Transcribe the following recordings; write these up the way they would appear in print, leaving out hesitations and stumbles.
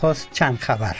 پس چند خبر.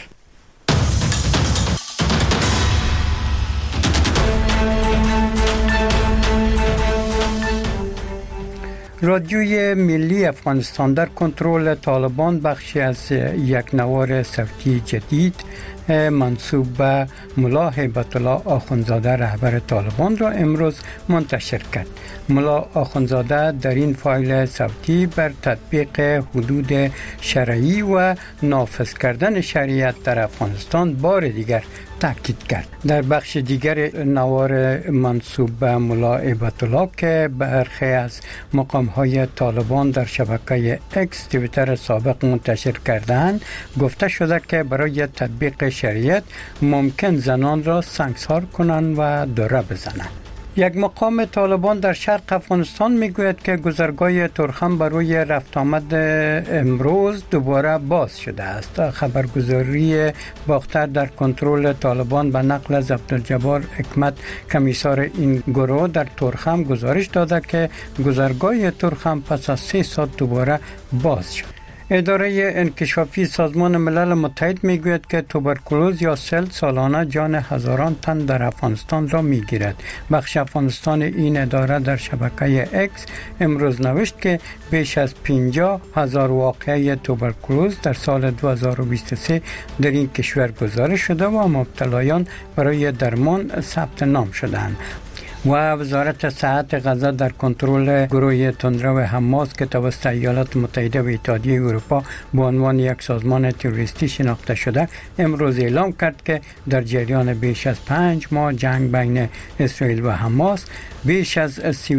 رادیوی ملی افغانستان در کنترل طالبان بخشی از یک نوار صوتی جدید منسوب به ملا هیبت الله آخوندزاده رهبر طالبان را امروز منتشر کرد. ملا آخوندزاده در این فایل صوتی بر تطبیق حدود شرعی و نافذ کردن شریعت در افغانستان بار دیگر تاکید کرد. در بخش دیگر نوار منسوب به ملا هیبت الله که برخی از مقام‌های طالبان در شبکه اکس توییتر سابق منتشر کردند، گفته شده که برای تطبیق شریعت ممکن زنان را سنگسار کنند و دره بزنند. یک مقام طالبان در شرق افغانستان میگوید که گذرگاه تورخم برای رفت آمد امروز دوباره باز شده است. خبرگزاری باختر در کنترل طالبان به نقل از عبدالجبار حکمت کمیسار این گروه در تورخم گزارش داده که گذرگاه تورخم پس از 3 ساعت دوباره باز شد. اداره انکشافی سازمان ملل متحد میگوید که توبرکولوز یا سل سالانه جان هزاران تن در افغانستان را میگیرد. بخش افغانستان این اداره در شبکه اکس امروز نوشت که بیش از 50,000 واقعه توبرکولوز در سال 2023 در این کشور گزارش شده و مبتلایان برای درمان ثبت نام شدند. و وزارت صحت غزه در کنترل گروه تندرو حماس که توسط ایالات متحده و اتحادیه اروپا به عنوان یک سازمان تروریستی شناخته شده امروز اعلام کرد که در جریان بیش از 5 ماه جنگ بین اسرائیل و حماس بیش از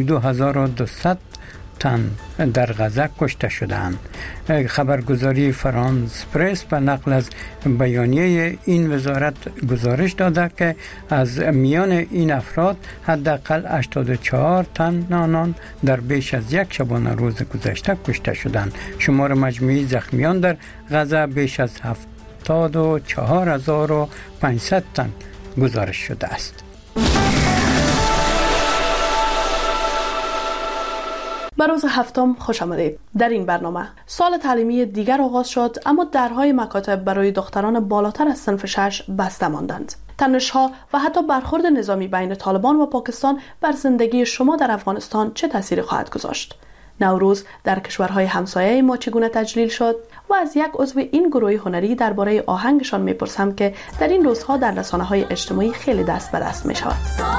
32,200 تن در غزه کشته شدند. خبرگزاری فرانس پرس به نقل از بیانیه این وزارت گزارش داده که از میان این افراد حداقل 84 تن آنان در بیش از یک شبانه روز گذشته کشته شدند. شمار مجموعی زخمیان در غزه بیش از 74,500 تن گزارش شده است. به روز هفتم خوش آمدید. در این برنامه سال تعلیمی دیگر آغاز شد، اما درهای مکاتب برای دختران بالاتر از صنف 6 بسته ماندند. تنش‌ها و حتی برخورد نظامی بین طالبان و پاکستان بر زندگی شما در افغانستان چه تأثیری خواهد گذاشت؟ نوروز در کشورهای همسایه ما چگونه تجلیل شد؟ و از یک عضو این گروه هنری درباره آهنگشان میپرسم که در این روزها در رسانه‌های اجتماعی خیلی دست به دست میشود.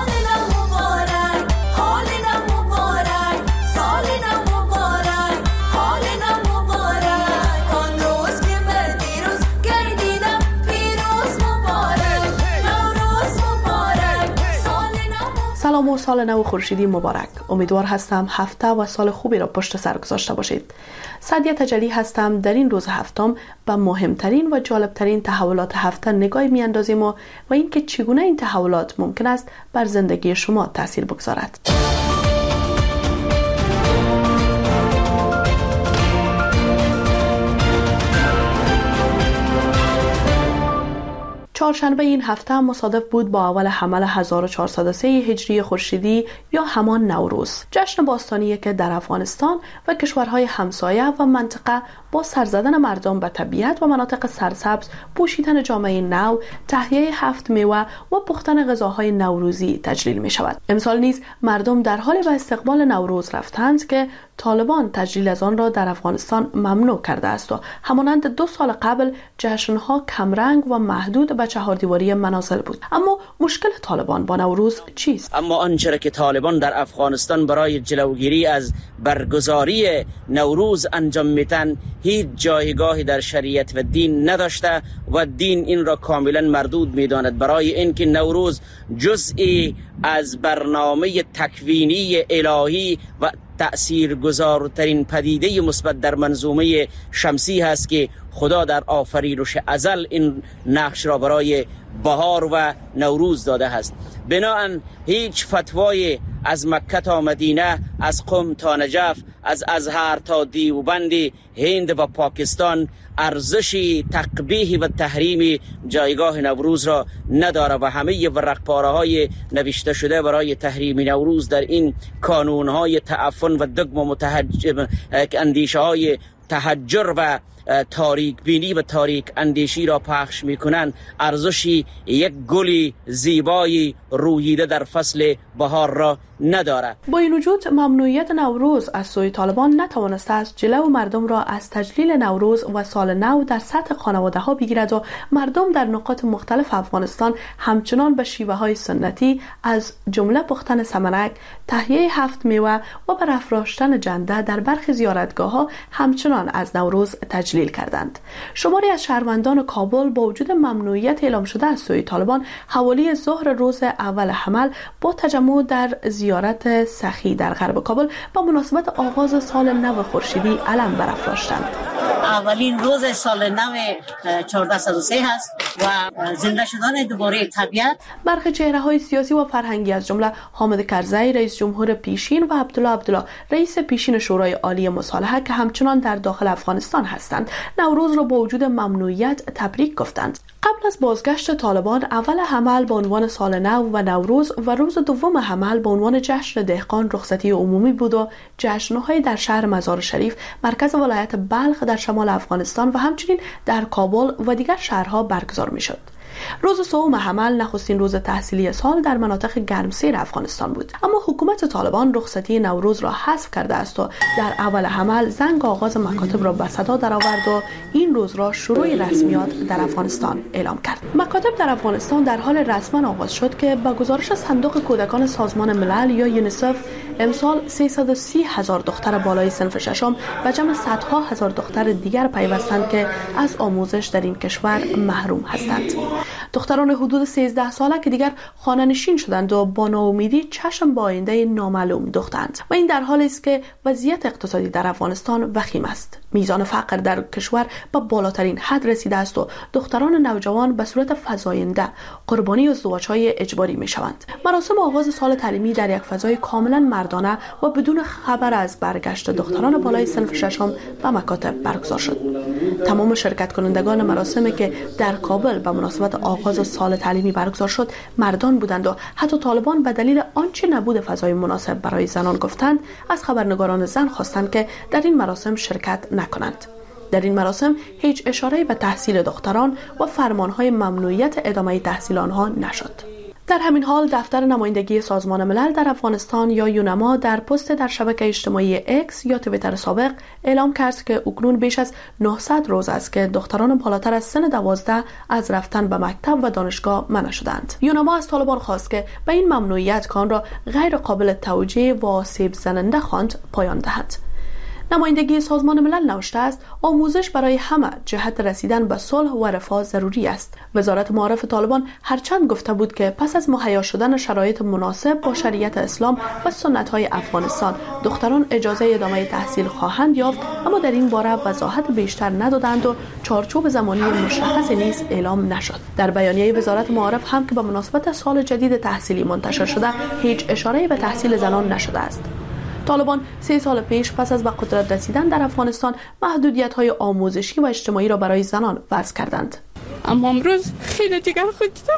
سلام و سال نو خورشیدی مبارک. امیدوار هستم هفته و سال خوبی را پشت سر گذاشته باشید. سعدیه تجلی هستم. در این روز هفتم به مهمترین و جالبترین تحولات هفته نگاهی میاندازیم و اینکه چگونه این تحولات ممکن است بر زندگی شما تاثیر بگذارد. چهارشنبه این هفته مصادف بود با اول حمل 1403 هجری خورشیدی یا همان نوروز، جشن باستانی که در افغانستان و کشورهای همسایه و منطقه با سرزدن مردم به طبیعت و مناطق سرسبز، پوشیدن جامعه نو، تهیه 7 میوه و پختن غذاهای نوروزی تجلیل می شود. امسال نیز مردم در حال به استقبال نوروز رفتند که طالبان تجلیل از آن را در افغانستان ممنوع کرده است و همانند 2 سال قبل جشنها کمرنگ و محدود به چهاردیواری منازل بود. اما مشکل طالبان با نوروز چیست؟ اما آنچه که طالبان در افغانستان برای جلوگیری از برگزاری نوروز انجام میتن هیچ جایگاهی در شریعت و دین نداشته و دین این را کاملا مردود میداند. برای اینکه نوروز جزئی از برنامه تکوینی الهی و تأثیرگذارترین پدیده مثبت در منظومه شمسی هست که خدا در آفرینش ازل این نقش را برای بهار و نوروز داده است. بناهن هیچ فتوای از مکه تا مدینه، از قم تا نجف، از ازهر تا دیوبند، هند و پاکستان ارزش تقبیح و تحریم جایگاه نوروز را نداره و همه ورقپاره های نوشته شده برای تحریم نوروز در این کانون های تعفن و دگم و اندیشه های تحجر و تاریک بینی و تاریک اندیشی را پخش میکنند ارزشی یک گل زیبای روییده در فصل بهار را ندارد. با این وجود ممنوعیت نوروز از سوی طالبان نتوانسته است جلو مردم را از تجلیل نوروز و سال نو در سطح خانواده ها بگیرد و مردم در نقاط مختلف افغانستان همچنان به شیوه های سنتی از جمله پختن سمنک، تهیه 7 میوه و برافراشتن جنده در برخی زیارتگاه ها همچنان از نوروز تجلیل کردند. شماری از شهروندان کابل با وجود ممنوعیت اعلام شده از سوی طالبان حوالی ظهر روز اول حمل با تجمع در زیارت سخی در غرب کابل با مناسبت آغاز سال نو خورشیدی علم برافراشتند. اولین روز سال نو 1403 هست و زنده شدن دوباره طبیعت. برخی چهره‌های سیاسی و فرهنگی از جمله حامد کرزی رئیس جمهور پیشین و عبدالله رئیس پیشین شورای عالی مصالحه که همچنان در داخل افغانستان هستند نوروز را با وجود ممنوعیت تبریک گفتند. قبل از بازگشت طالبان اول حمل به عنوان سال نو و نوروز و روز دوم حمل به عنوان جشن دهقان رخصتی عمومی بود و جشن‌های در شهر مزار شریف مرکز ولایت بلخ در شمال افغانستان و همچنین در کابل و دیگر شهرها برگزار می‌شد. روز سوم حمل نخستین روز تحصیلی سال در مناطق گرمسیر افغانستان بود، اما حکومت طالبان رخصتی نوروز را حذف کرده است و در اول حمل زنگ آغاز مکاتب را به صدا درآورد و این روز را شروع رسمیات در افغانستان اعلام کرد. مکاتب در افغانستان در حال رسما آغاز شد که با گزارش صندوق کودکان سازمان ملل یا یونیسف امسال 330,000 دختر بالای صنف ششم و جمع صدها هزار دختر دیگر پیوستند که از آموزش در این کشور محروم هستند. دختران حدود 13 ساله که دیگر خانه نشین شدند و با ناامیدی چشم به آینده نامعلوم دوختند و این در حالی است که وضعیت اقتصادی در افغانستان وخیم است. میزان فقر در کشور به بالاترین حد رسیده است و دختران نوجوان به صورت فزاینده قربانی ازدواج‌های اجباری می‌شوند. مراسم آغاز سال تعلیمی در یک فضای کاملا مردانه و بدون خبر از برگشت دختران بالای صنف ششم به مکاتب برگزار شد. تمام شرکت کنندگان مراسمی که در کابل به مناسبت آغاز سال تعلیمی برگزار شد مردان بودند و حتی طالبان به دلیل آنچه نبود فضای مناسب برای زنان گفتند از خبرنگاران زن خواستند که در این مراسم شرکت نکنند. در این مراسم هیچ اشاره‌ای به تحصیل دختران و فرمانهای ممنوعیت ادامه تحصیل آنها نشد. در همین حال دفتر نمایندگی سازمان ملل در افغانستان یا یونما در پست در شبکه اجتماعی اکس یا توییتر سابق اعلام کرد که اکنون بیش از 900 روز است که دختران بالاتر از سن 12 از رفتن به مکتب و دانشگاه منع شدند. یونما از طالبان خواست که به این ممنوعیت کان را غیر قابل توجیه و آسیب زننده خواند پایان دهد. نمایندگی سازمان ملل نوشته است آموزش برای همه جهت رسیدن به صلح و رفاه ضروری است. وزارت معارف طالبان هرچند گفته بود که پس از مهیا شدن شرایط مناسب با شریعت اسلام و سنت‌های افغانستان دختران اجازه ادامه تحصیل خواهند یافت، اما در این باره وضاحت بیشتر ندادند و چارچوب زمانی مشخصی نیز اعلام نشد. در بیانیه وزارت معارف هم که به مناسبت سال جدید تحصیلی منتشر شده هیچ اشاره‌ای به تحصیل زنان نشده است. طالبان 3 سال پیش پس از به قدرت رسیدن در افغانستان محدودیت‌های آموزشی و اجتماعی را برای زنان وضع کردند. اما امروز خیلی جگر خودم.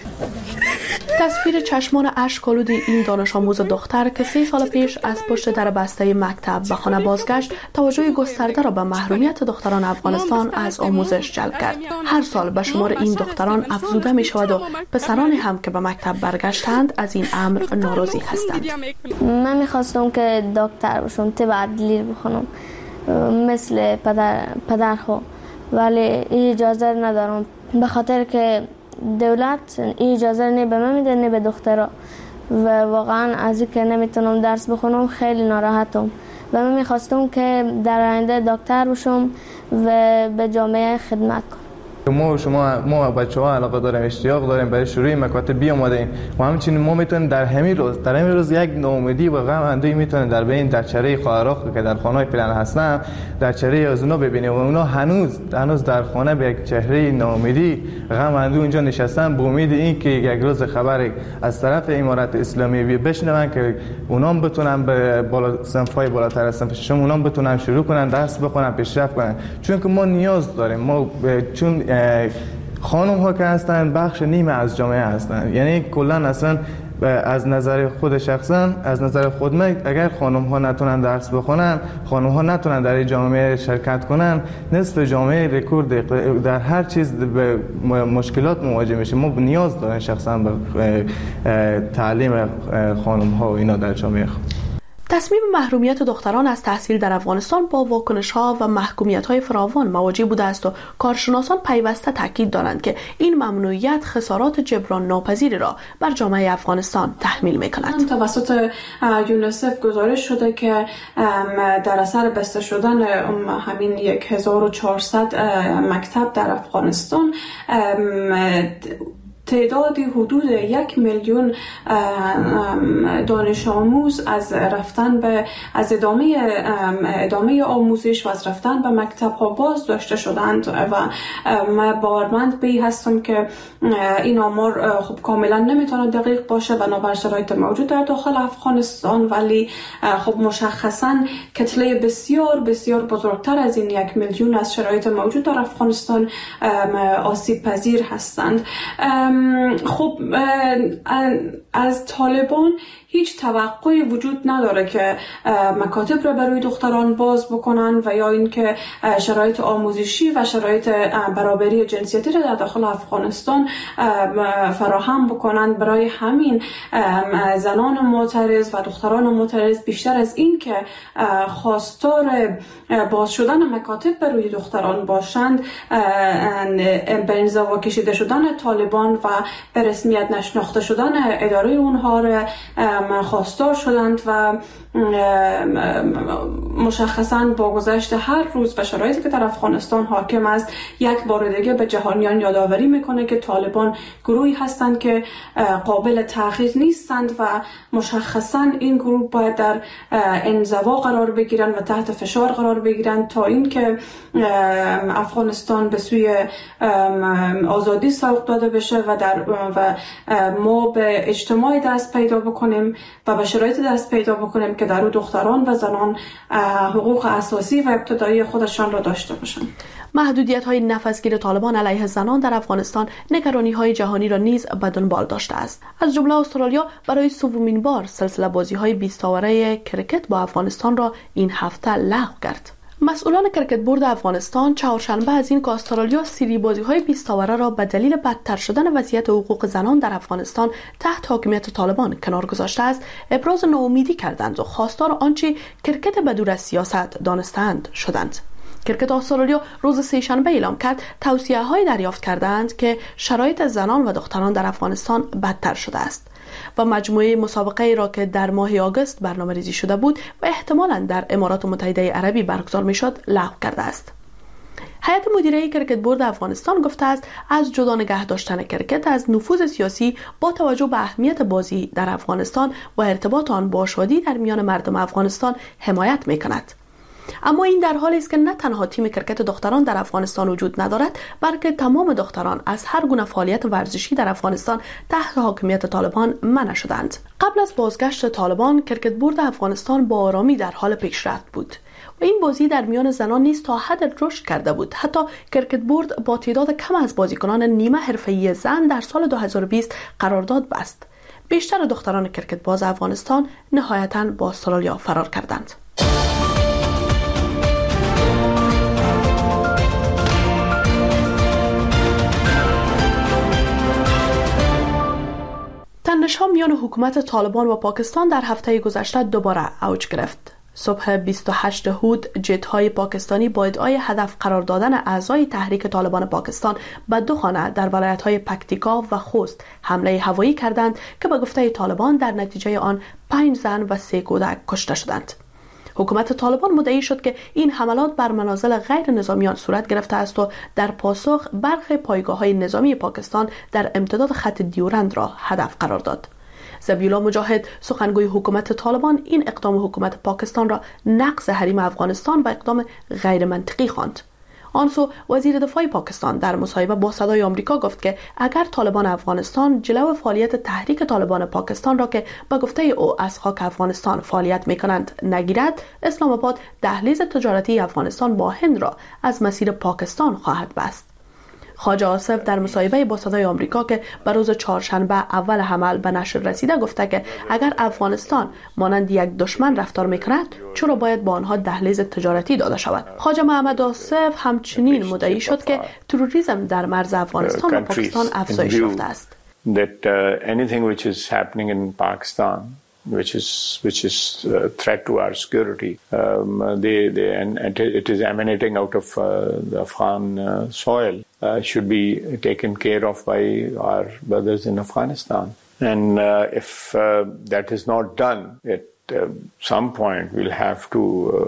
تصویر چشمان اشک‌آلود این دانش آموز دختر که 3 سال پیش از پشت در بسته مکتب به خانه بازگشت توجه گسترده را به محرومیت دختران افغانستان از آموزش جلب کرد. هر سال به شمار این دختران افزوده می شود و پسرانی هم که به مکتب برگشتند از این امر ناراضی هستند. من می‌خواستم که دکتر بشم، طب عدلی بخونم مثل پدرها، ولی اجازه ندارم به خاطر که دولت اجازه نه به من میده نه به دخترها و واقعا از اینکه نمیتونم درس بخونم خیلی ناراحتم و من میخواستم که در آینده دکتر بشم و به جامعه خدمت کنم. ما بچه‌ها علاقه داریم، اشتیاق داریم برای شروع مکاتب بیامدیم و همچنین ما میتونیم در همین روز یک ناامیدی و غم اندوهی میتونیم در بین درچره خواهرها که در خانه‌های پلن هستن درچره از اونا ببینیم و اونا هنوز در خانه به یک چهره ناامیدی غم اندوه اینجا نشستن به امید این که یک روز خبری از طرف امارت اسلامی بشنون که اونا بتونن به بالا صنف‌های بالاتر از صنف ششم اونا بتونن شروع کنن درس بخونن پیشرفت کنن، چون که ما نیاز داریم. ما چون خانم ها که هستن بخش نیمه از جامعه هستن، یعنی کلا اصلا از نظر خود شخصا، از نظر خود من، اگر خانم ها نتونن درس بخونن، خانم ها نتونن در این جامعه شرکت کنن، نصف جامعه رکورد در هر چیز به مشکلات مواجه میشه. ما نیاز داریم شخصا به تعلیم خانم ها و اینا در جامعه. تصمیم محرومیت دختران از تحصیل در افغانستان با واکنش‌ها و محکومیت‌های فراوان مواجه بوده است و کارشناسان پیوسته تاکید دارند که این ممنوعیت خسارات جبران ناپذیری را بر جامعه افغانستان تحمیل می‌کند. توسط یونیسف گزارش شده که در اثر بسته شدن همین 1400 مکتب در افغانستان تعدادی حدود 1 میلیون دانش آموز از ادامه آموزش و از رفتن به مکتب ها باز داشته شدند و من باورمند به این هستم که این آمار خب کاملا نمیتونه دقیق باشه بنابر شرایط موجود در داخل افغانستان، ولی خب مشخصا کتله بسیار بسیار بزرگتر از این 1 میلیون از شرایط موجود در افغانستان آسیب پذیر هستند. خب از طالبان هیچ توقعی وجود نداره که مکاتب را برای دختران باز بکنن و یا اینکه شرایط آموزشی و شرایط برابری جنسیتی را در داخل افغانستان فراهم بکنن. برای همین زنان معترض و دختران معترض بیشتر از این که خواستار باز شدن مکاتب برای دختران باشند، به انزوا کشیده شدن طالبان و به رسمیت نشناخته شدن اداره اونها را خواستار شدند و مشخصاً با گذشت هر روز و شرایطی که در افغانستان حاکم است یک بار دیگه به جهانیان یادآوری میکنه که طالبان گروهی هستند که قابل تغییر نیستند و مشخصاً این گروه باید در انزوا قرار بگیرن و تحت فشار قرار بگیرن تا اینکه افغانستان به سوی آزادی سوق داده بشه و ما به اجتماعی دست پیدا بکنیم و به شرایط دست پیدا بکنیم که در او دختران و زنان حقوق اساسی و ابتدایی خودشان را داشته باشند. محدودیت‌های نفسگیر طالبان علیه زنان در افغانستان نگرانی‌های جهانی را نیز به دنبال داشته است. از جمله استرالیا برای سومین بار سلسله بازی‌های 20 اوره کرکت با افغانستان را این هفته لغو کرد. مسئولان کرکت بورد افغانستان چهارشنبه از این که استرالیا سری بازی‌های 20 اوره را به دلیل بدتر شدن وضعیت حقوق زنان در افغانستان تحت حاکمیت طالبان کنار گذاشته است، ابراز ناامیدی کردند و خواستار آنچه کرکت بدور از سیاست دانستند شدند. کرکت استرالیا روز سه‌شنبه اعلام کرد توصیه‌های دریافت کردند که شرایط زنان و دختران در افغانستان بدتر شده است و مجموعه مسابقه را که در ماه آگوست برنامه‌ریزی شده بود و احتمالاً در امارات متحده عربی برگزار می‌شد لغو کرده است. هیئت مدیره کرکت بورد افغانستان گفته است از جدا نگه داشتن کرکت از نفوذ سیاسی با توجه به اهمیت بازی در افغانستان و ارتباط آن با آزادی در میان مردم افغانستان حمایت می‌کند. اما این در حالی است که نه تنها تیم کرکت دختران در افغانستان وجود ندارد، بلکه تمام دختران از هر گونه فعالیت ورزشی در افغانستان تحت حاکمیت طالبان منع شدند. قبل از بازگشت طالبان، کرکت بورد افغانستان با آرامی در حال پیشرفت بود و این بازی در میان زنان نیز تا حد رشد کرده بود. حتی کرکت بورد با تعداد کم از بازیکنان نیمه حرفه‌ای زن در سال 2020 قرارداد بست. بیشتر دختران کرکت باز افغانستان نهایتاً با استرالیا فرار کردند. تنش‌ها میان حکومت طالبان و پاکستان در هفته گذشته دوباره اوج گرفت. صبح 28 هود جت‌های پاکستانی با ادعای هدف قرار دادن اعضای تحریک طالبان پاکستان به 2 خانه در ولایت‌های پکتیکا و خوست حمله هوایی کردند که به گفته طالبان در نتیجه آن 5 زن و 3 کودک کشته شدند. حکومت طالبان مدعی شد که این حملات بر منازل غیر نظامیان صورت گرفته است و در پاسخ برخی پایگاه‌های نظامی پاکستان در امتداد خط دیورند را هدف قرار داد. ذبیح‌الله مجاهد سخنگوی حکومت طالبان این اقدام حکومت پاکستان را نقض حریم افغانستان و اقدام غیر منطقی خواند. آنسو وزیر دفاع پاکستان در مصاحبه با صدای آمریکا گفت که اگر طالبان افغانستان جلو فعالیت تحریک طالبان پاکستان را که به گفته او از خاک افغانستان فعالیت می‌کنند نگیرد، اسلام آباد دهلیز تجارتی افغانستان با هند را از مسیر پاکستان خواهد بست. خواجه آصف در مصاحبه با صدای آمریکا که به روز چهارشنبه اول حمل به نشر رسیده گفته که اگر افغانستان مانند یک دشمن رفتار میکند چرا باید با آنها دهلیز تجارتی داده شود. خواجه محمد آصف همچنین مدعی شد که تروریسم در مرز افغانستان و پاکستان افزایش یافته است. That anything which is happening in Pakistan, which is a threat to our security, and it is emanating out of the Afghan soil, should be taken care of by our brothers in Afghanistan. And if that is not done, at some point we'll have to,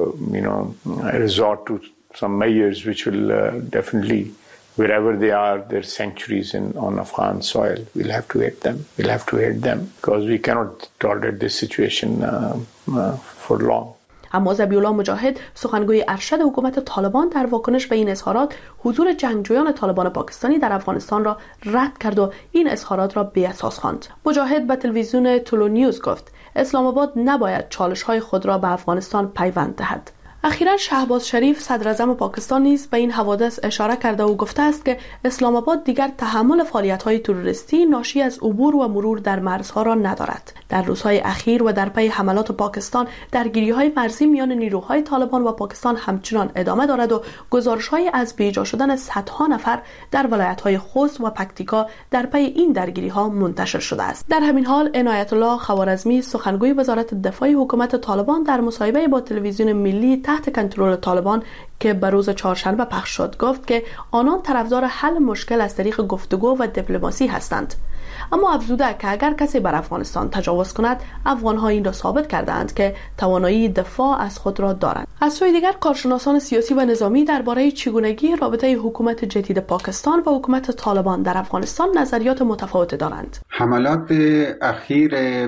resort to some measures which will definitely, wherever they are, their sanctuaries on Afghan soil, we'll have to hit them. We'll have to hit them because we cannot tolerate this situation for long. اما ذبیح‌الله مجاهد سخنگوی ارشد حکومت طالبان در واکنش به این اظهارات حضور جنگجویان طالبان پاکستانی در افغانستان را رد کرد و این اظهارات را بی‌اساس خواند. مجاهد به تلویزیون تولو نیوز گفت اسلام آباد نباید چالش‌های خود را به افغانستان پیوند دهد. اخیراً شهباز شریف صدر اعظم پاکستان نیز به این حوادث اشاره کرده و گفته است که اسلام آباد دیگر تحمل فعالیت‌های تروریستی ناشی از عبور و مرور در مرزها را ندارد. در روزهای اخیر و در پی حملات پاکستان درگیری‌های مرزی میان نیروهای طالبان و پاکستان همچنان ادامه دارد و گزارش‌های از بیجا شدن صدها نفر در ولایت‌های خوست و پکتیکا در پی این درگیری‌ها منتشر شده است. در همین حال عنایت الله خوارزمی سخنگوی وزارت دفاع حکومت طالبان در مصاحبه با تلویزیون ملی تحت کنترل طالبان که به روز چهارشنبه پخش شد گفت که آنان طرفدار حل مشکل از طریق گفتگو و دیپلماسی هستند، اما افزوده که اگر کسی بر افغانستان تجاوز کند افغان‌ها این را ثابت کردند که توانایی دفاع از خود را دارند. از سوی دیگر کارشناسان سیاسی و نظامی درباره چگونگی رابطه حکومت جدید پاکستان و حکومت طالبان در افغانستان نظریات متفاوت دارند. حملات اخیر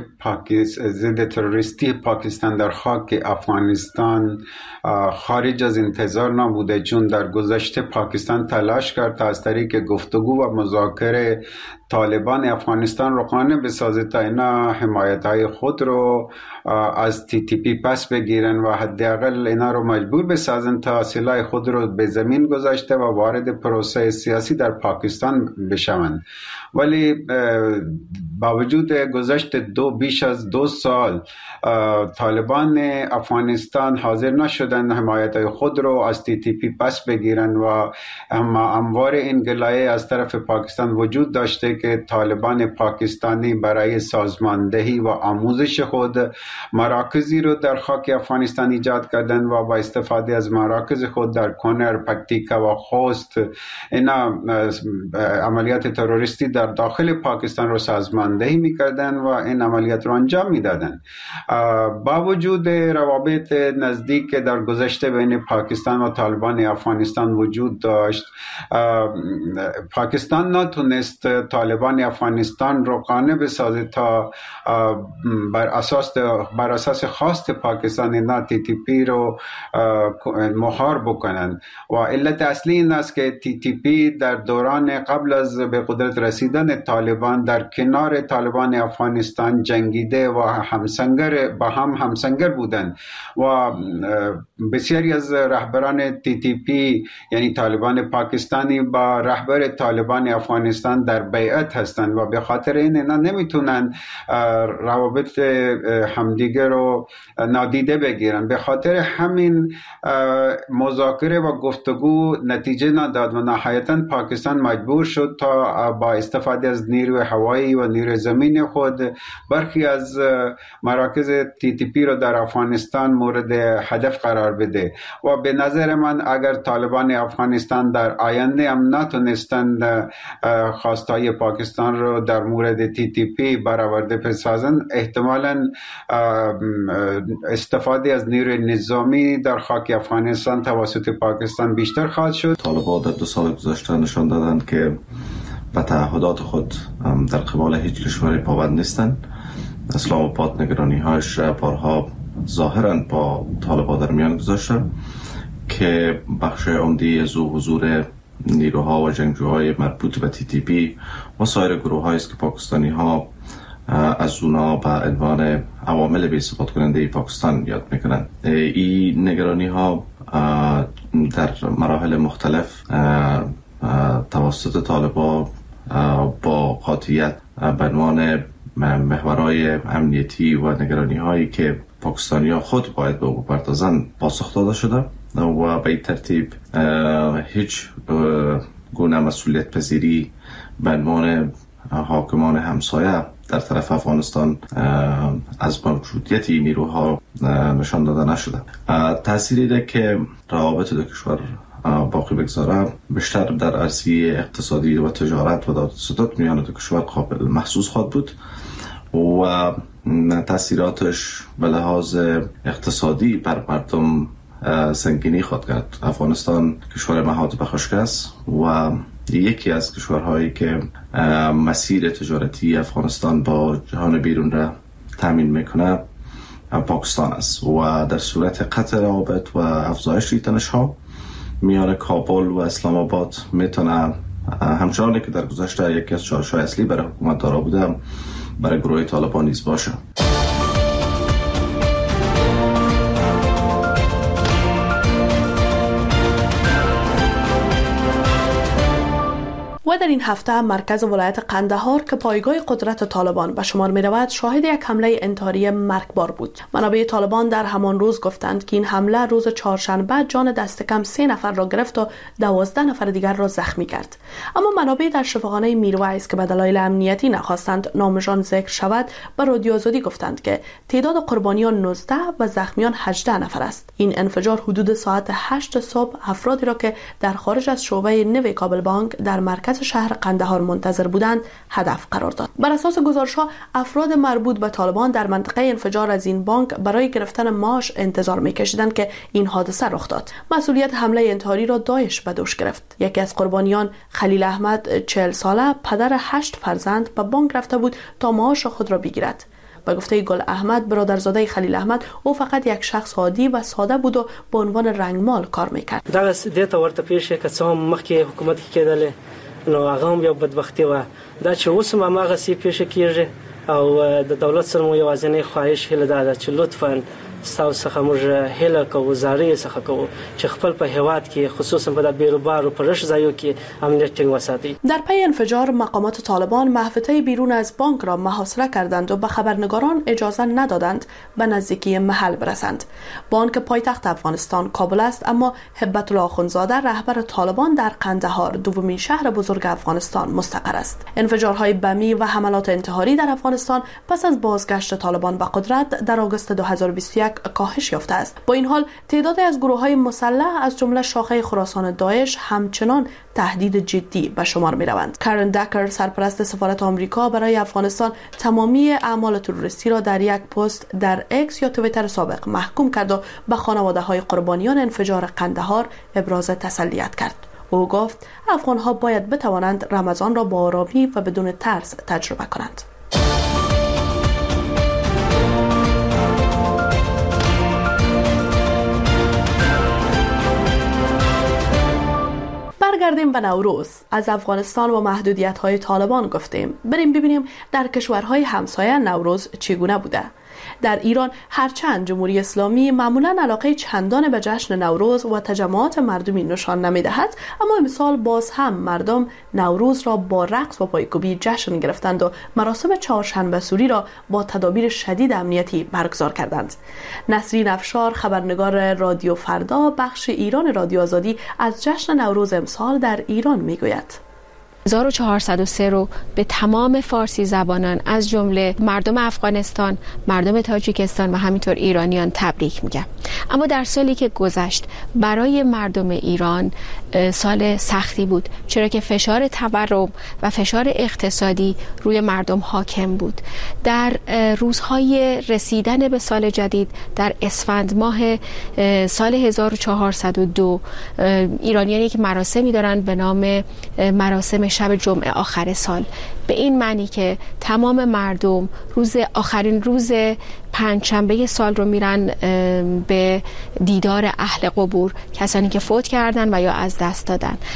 ضد تروریستی پاکستان در خاک افغانستان خارج از انتظار نبوده، چون در گذشته پاکستان تلاش کرد تا از طریق گفتگو و مذاکره طالبان افغانستان رو قانع بسازه تا اینا حمایت‌های خود رو از TTP پس بگیرن و حداقل اینا رو مجبور بسازن تا سلاح خود رو به زمین گذاشته و وارد پروسه سیاسی در پاکستان بشوند. ولی با وجود گذشت بیش از 2 سال طالبان افغانستان حاضر نشدن حمایت‌های خود رو از TTP پس بگیرن و هموار این گلایه از طرف پاکستان وجود داشته که طالبان پاکستانی برای سازماندهی و آموزش خود مراکزی رو در خاک افغانستان ایجاد کردن و با استفاده از مراکز خود در کنر، پکتیکا و خوست اینا عملیات تروریستی در داخل پاکستان رو سازماندهی میکردن و این عملیات رو انجام میدادن. با وجود روابط نزدیک در گذشته بین پاکستان و طالبان افغانستان وجود داشت، پاکستان نتونست طالبان افغانستان رو قانع بسازه تا بر اساس خواست پاکستان اینا TTP رو مهار بکنن و علت اصلی این است که TTP در دوران قبل از به قدرت رسیدن طالبان در کنار طالبان افغانستان جنگیده و همسنگر بودند و بسیاری از رهبران TTP یعنی طالبان پاکستانی با رهبر طالبان افغانستان در بیعت هستند و به خاطر این اینا نمیتونن روابط همدیگه رو نادیده بگیرن. به خاطر همین مذاکره و گفتگو نتیجه نداد و نهایتاً پاکستان مجبور شد تا با استفاده از نیروی هوایی و نیروی زمین خود برخی از مراکز TTP رو در افغانستان مورد هدف قرار بده و به نظر من اگر طالبان افغانستان در آینده هم نتونستند خواستهای پاکستان رو در مورد TTP برآورده بسازن، احتمالاً استفاده از نیروی نظامی در خاک افغانستان توسط پاکستان بیشتر خواهد شد. طالبان در 2 سال گذشته نشان دادند که به تعهدات خود در قبال هیچ کشوری پابند نیستند. اسلام آباد نگرانی‌هایش بارها ظاهراً با طالبان در میان گذاشته که بخش عمده از حضور نیروها و جنگجوهای مربوط به TTP و سایر گروه‌هایی است که پاکستانی‌ها از اونا به عنوان عوامل بی‌ثبات کننده پاکستان یاد میکنند. این نگرانی‌ها در مراحل مختلف توسط طالبان با قاطعیت به عنوان محورهای امنیتی و نگرانی هایی که پاکستانی ها خود باید به او بپردازند پاسخ داده شده و به این ترتیب هیچ گونه مسئولیت پذیری به عنوان حاکمان همسایه در طرف افغانستان از موجودیت این نیروها نشان داده نشده. تأثیری ده که روابط دو کشور باقی بگذاره بیشتر در عرصه اقتصادی و تجارت و داد و ستد میان دو کشور قابل محسوس خواهد بود و تأثیراتش به لحاظ اقتصادی بر مردم سنگینی خواهد کرد. افغانستان کشور مهاد بخشک است و یکی از کشورهایی که مسیر تجارتی افغانستان با جهان بیرون را تامین میکنه پاکستان است و در صورت قطع روابط و افزایش تنش‌ها میان کابل و اسلام آباد میتونه همچنانی که در گذشته یکی از چالش‌های اصلی برای حکومت دارا بوده برای گروه طالبان نیز باشه. و در این هفته مرکز ولایت قندهار که پایگاه قدرت طالبان به شمار می رود شاهد یک حمله انتحاری مرگبار بود. منابع طالبان در همان روز گفتند که این حمله روز چهارشنبه جان دست کم 3 نفر را گرفت و 12 نفر دیگر را زخمی کرد. اما منابع در شفاخانه میرویس که به دلایل امنیتی نخواستند نامشان ذکر شود به رادیو آزادی گفتند که تعداد قربانیان 19 و زخمیان 18 نفر است. این انفجار حدود ساعت 8 صبح افرادی را که در خارج از شعبه نوی کابل بانک در مرکز شهر قندهار منتظر بودند هدف قرار داد. بر اساس گزارش‌ها افراد مربوط به طالبان در منطقه انفجار از این بانک برای گرفتن معاش انتظار می‌کشیدند که این حادثه رخ داد. مسئولیت حمله انتحاری را داعش به دوش گرفت. یکی از قربانیان خلیل احمد 40 ساله پدر 8 فرزند به بانک رفته بود تا معاش خود را بگیرد. به گفته گل احمد برادرزاده خلیل احمد او فقط یک شخص عادی و ساده بود و به عنوان رنگمال کار می‌کرد. دا دیتا ورته پیښه که څوم مخکې حکومت کې کېدل نو هغه هم یو بدبختی و دا چې اوس هم هغه سي پیښه کیږي او د دولت سره مو یوازینی خواهش هله ده چې لطفاً تاسو څخه موږ هله کوو زارۍ څخه کوو چې خپل په هیواد کې خصوصا په د بیروبار او پرش ځایو کې امنیت ټینګ وساتي. در پی انفجار مقامات طالبان محوطه بیرون از بانک را محاصره کردند و به خبرنگاران اجازه ندادند به نزدیکی محل برسند. بانک پایتخت افغانستان کابل است اما هبت الله آخوندزاده رهبر طالبان در قندهار دومین شهر بزرگ افغانستان مستقر است. انفجارهای بمی و حملات انتحاری در افغانستان پس از بازگشت طالبان به قدرت در آگوست 2021 کاهش یافته است. با این حال تعدادی از گروه‌های مسلح از جمله شاخه خراسان داعش همچنان تهدید جدی به شمار می‌روند. کارن دکر سرپرست سفارت آمریکا برای افغانستان تمامی اعمال تروریستی را در یک پست در اکس یا توییتر سابق محکوم کرد و به خانواده‌های قربانیان انفجار قندهار ابراز تسلیت کرد. او گفت افغان‌ها باید بتوانند رمضان را با آرامی و بدون ترس تجربه کنند. برگردیم به نوروز. از افغانستان و محدودیت‌های طالبان گفتیم. بریم ببینیم در کشورهای همسایه نوروز چگونه بوده. در ایران هرچند جمهوری اسلامی معمولا علاقه چندان به جشن نوروز و تجمعات مردمی نشان نمی‌دهد، اما امسال باز هم مردم نوروز را با رقص و پایکوبی جشن گرفتند و مراسم چهارشنبه سوری را با تدابیر شدید امنیتی برگزار کردند. نسرین افشار خبرنگار رادیو فردا بخش ایران رادیو آزادی از جشن نوروز امسال در ایران میگوید. 1403 رو به تمام فارسی زبانان از جمله مردم افغانستان، مردم تاجیکستان و همینطور ایرانیان تبریک میگم. اما در سالی که گذشت برای مردم ایران سال سختی بود، چرا که فشار تورم و فشار اقتصادی روی مردم حاکم بود. در روزهای رسیدن به سال جدید در اسفند ماه سال 1402 ایرانیانی که مراسمی دارند به نام مراسم شب جمعه آخر سال، به این معنی که تمام مردم آخرین روز پنجشنبه سال رو میرن به دیدار اهل قبور، کسانی که فوت کردن و یا از دست دادن.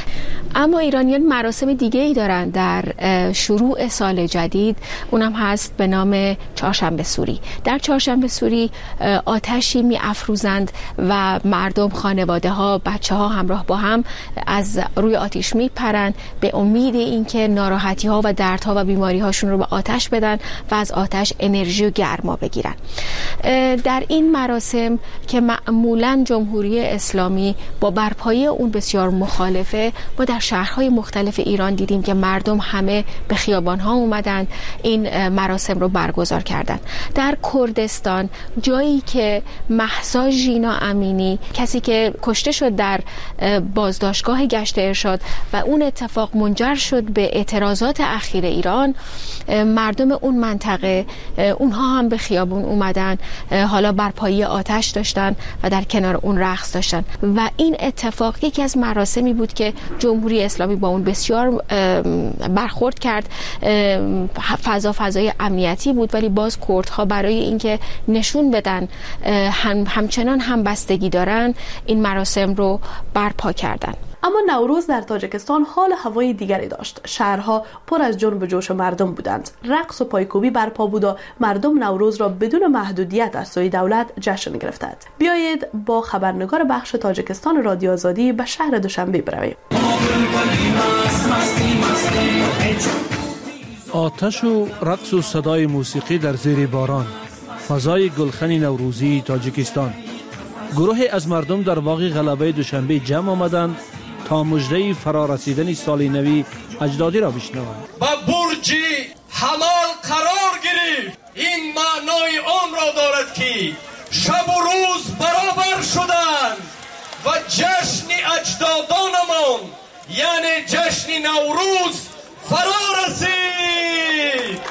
اما ایرانیان مراسم دیگه ای دارن در شروع سال جدید، اونم هست به نام چهارشنبه سوری. در چهارشنبه سوری آتشی می افروزند و مردم، خانواده ها، بچه ها همراه با هم از روی آتش می پرند به امید اینکه ناراحتی ها و دردها و بیماری هاشون رو به آتش بدن و از آتش انرژی و گرما بگیرن. در این مراسم که معمولاً جمهوری اسلامی با برپایی اون بسیار مخالفه، ما در شهرهای مختلف ایران دیدیم که مردم همه به خیابان‌ها اومدن این مراسم رو برگزار کردن. در کردستان، جایی که مهسا ژینا امینی، کسی که کشته شد در بازداشتگاه گشت ارشاد و اون اتفاق منجر شد به اعتراضات اخیر ایران، مردم اون منطقه اونها هم به خیابون اومدن، حالا برپایی آتش داشتن و در کنار اون رقص داشتن و این اتفاق یکی از مراسمی بود که جمهوری اسلامی با اون بسیار برخورد کرد. فضای امنیتی بود، ولی باز کردها برای اینکه نشون بدن همچنان همبستگی دارن این مراسم رو برپا کردن. اما نوروز در تاجیکستان حال هوای دیگری داشت. شهرها پر از جنب و جوش مردم بودند. رقص و پایکوبی برپا بود و مردم نوروز را بدون محدودیت از سوی دولت جشن گرفتند. بیایید با خبرنگار بخش تاجیکستان رادیو آزادی به شهر دوشنبه برویم. آتش و رقص و صدای موسیقی در زیر باران، فضای گلخن نوروزی تاجیکستان. گروهی از مردم در باغ غلبه دوشنبه جمع آمدند تا مژده فرارسیدن سال نوی اجدادی را بشنوند. با برج حلال قرار گرفت این معنای آن را دارد که شب و روز برابر شدند و جشن اجدادانمان یعنی جشن نوروز فرا رسید.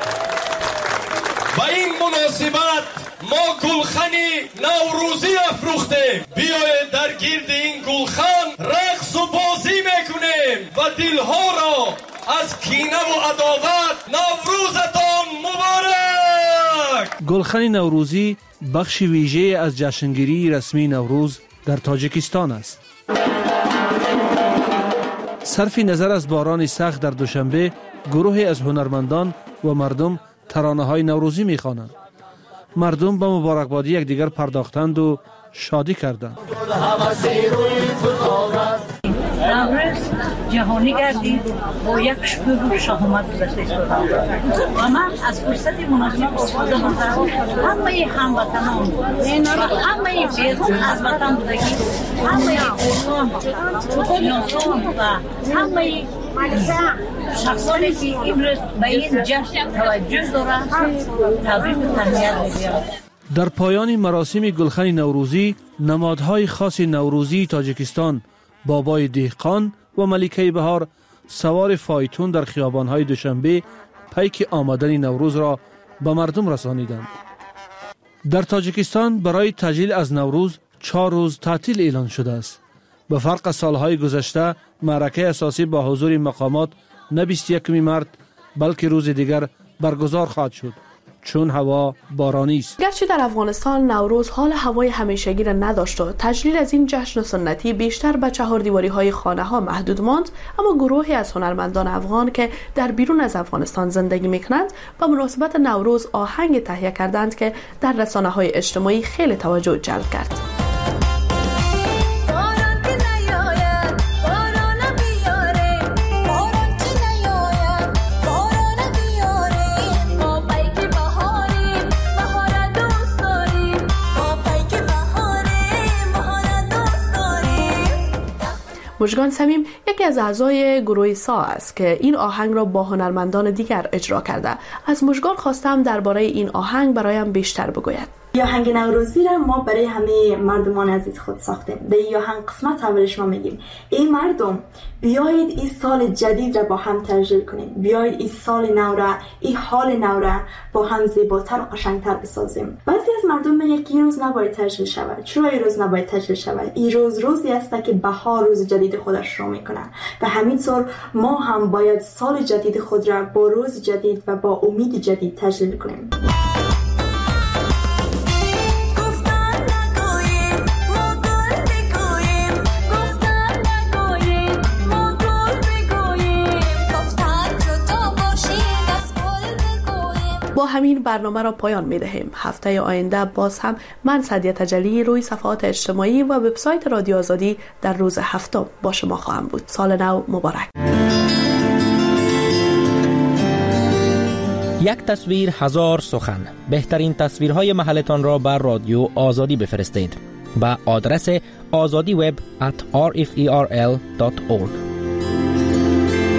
با این مناسبت ما گلخنی نوروزی افروختیم. بیایید در گرد این گلخن رقص و بازی میکنیم و دلها را از کینه و عداوت نوروزتان مبارک. گلخن نوروزی بخش ویژه از جشنگیری رسمی نوروز در تاجیکستان است. صرف نظر از باران سخت در دوشنبه، گروهی از هنرمندان و مردم ترانه‌های نوروزی می‌خوانند. مردم به مبارکبادی یکدیگر پرداختند و شادی کردند. نوروز جهانی گردید با یک شکوه شاهمت گذشته شد و من از فرصت مناسب استفاده می‌کنم همه هموطنان و همه بیرون از وطن بودگی، همه افغان شناسان و همه شخصانی که امروز به این جشن توجه دارند تبریک و تهنیت می‌گویم. در پایان مراسم گلخن نوروزی، نمادهای خاص نوروزی تاجیکستان، بابای دهقان و ملکه بهار سوار فایتون در خیابان‌های دوشنبه پیک آمدن نوروز را به مردم رسانیدند. در تاجیکستان برای تجلیل از نوروز 4 روز تعطیل اعلان شده است. به فرق از سالهای گذشته، معرکه اساسی با حضور مقامات نه 21 مارس بلکه روز دیگر برگزار خواهد شد، چون هوا بارانی است. گرچه در افغانستان نوروز حال هوای همیشگی را نداشت و تجلیل از این جشن سنتی بیشتر به چهاردیواری‌های خانه‌ها محدود ماند، اما گروهی از هنرمندان افغان که در بیرون از افغانستان زندگی می‌کنند با مناسبت نوروز آهنگ تهیه کردند که در رسانه‌های اجتماعی خیلی توجه جلب کرد. مژگان صمیم یکی از اعضای گروه سا است که این آهنگ را با هنرمندان دیگر اجرا کرده. از مژگان خواستم درباره این آهنگ برایم بیشتر بگوید. آهنگ نوروزی را ما برای همه مردمان عزیز خود ساختیم. در این آهنگ قسمت اولش ما میگیم ای مردم بیایید این سال جدید را با هم تجلیل کنیم، بیایید این سال نو را، این حال نو را با هم زیباتر و قشنگتر بسازیم. بعضی از مردم میگن که این روز نباید تجلیل شود. چرا این روز نباید تجلیل شود؟ این روز روزی است که بهار روز جدید خودش شروع میکنه و همینطور ما هم باید سال جدید خود را با روز جدید و با امید جدید تجلیل کنیم. با همین برنامه را پایان می دهیم. هفته آینده باز هم من سعدیه تجلی روی صفحات اجتماعی و وبسایت رادیو آزادی در روز هفتم با شما خواهم بود. سال نو مبارک. یک تصویر هزار سخن. بهترین تصویرهای محلتان را بر رادیو آزادی بفرستید. با آدرس azadiweb@rferl.org.